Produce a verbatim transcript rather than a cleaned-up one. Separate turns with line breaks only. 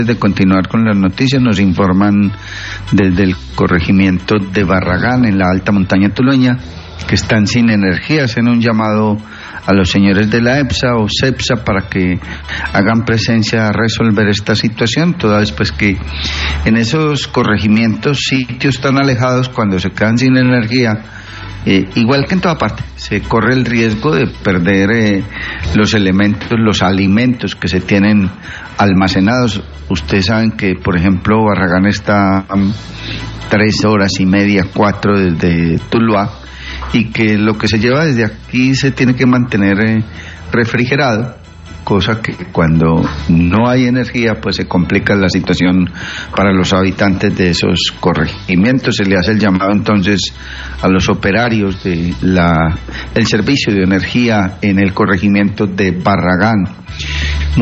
de continuar con las noticias, nos informan desde el corregimiento de Barragán, en la alta montaña tulueña, que están sin energía. Hacen un llamado a los señores de la EPSA o CEPSA para que hagan presencia a resolver esta situación, toda vez pues que en esos corregimientos, sitios tan alejados, cuando se quedan sin energía, Eh, igual que en toda parte, se corre el riesgo de perder eh, los elementos, los alimentos que se tienen almacenados. Ustedes saben que, por ejemplo, Barragán está um, tres horas y media, cuatro desde Tuluá, y que lo que se lleva desde aquí se tiene que mantener eh, refrigerado, cosa que cuando no hay energía pues se complica la situación para los habitantes de esos corregimientos. Se le hace el llamado entonces a los operarios de la el servicio de energía en el corregimiento de Barragán.